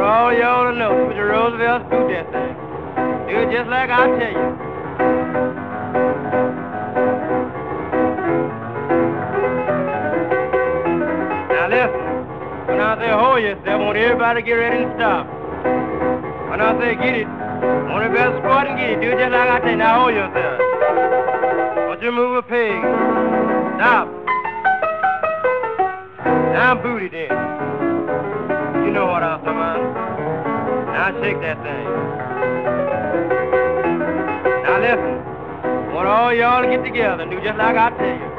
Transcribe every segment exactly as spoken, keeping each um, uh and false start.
all y'all to know, Mister Roosevelt scooped that thing. Do it just like I tell you. Now listen, when I say hold yourself, I want everybody to get ready and stop. When I say get it, I want everybody to squat and get it. Do it just like I tell you. Now hold yourself. Don't you move a pig. Stop. Now booty then. You know what I'm talking about. Now shake that thing. Now listen. I want all y'all to get together and do just like I tell you.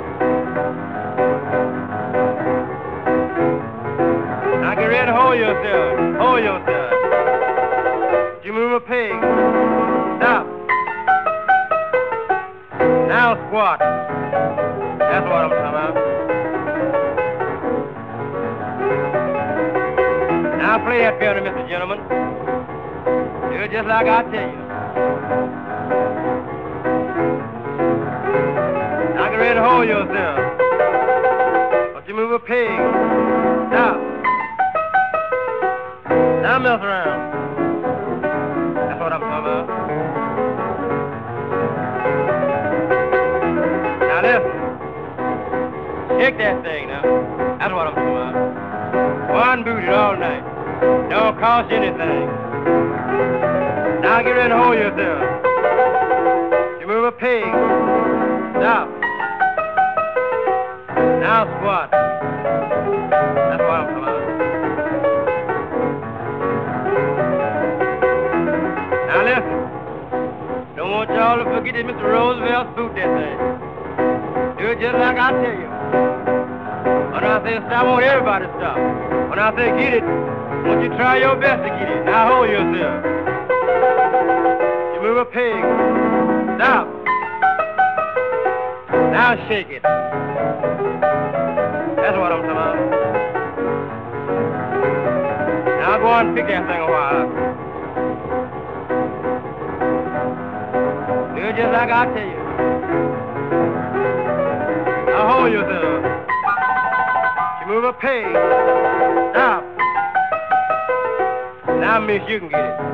Now get ready to hold yourself. Hold yourself. You move a pig. Stop. Now squat. That's what I'm talking about. Now play that piano, Mister Gentleman. Do it just like I tell you. Now get ready to hold yourself. Don't you move a pig. Stop. Now mess around. That's what I'm talking about. Now listen. Shake that thing now. That's what I'm talking about. One booted all night. Don't cost anything. Now get ready to hold yourself. You move a pig. Stop. Now squat. That's what I'm talking about. Now listen. Don't want y'all to forget that Mister Roosevelt spooked that thing. Do it just like I tell you. When I say stop, I want everybody to stop. When I say get it, I want you to try your best to get it. Now hold yourself. You move a pig. Stop. Now shake it. That's what I'm talking about. Now go on and pick that thing a while. Do it just like I tell you. Now hold yourself. You move a pig. Stop. Now, miss, you can get it.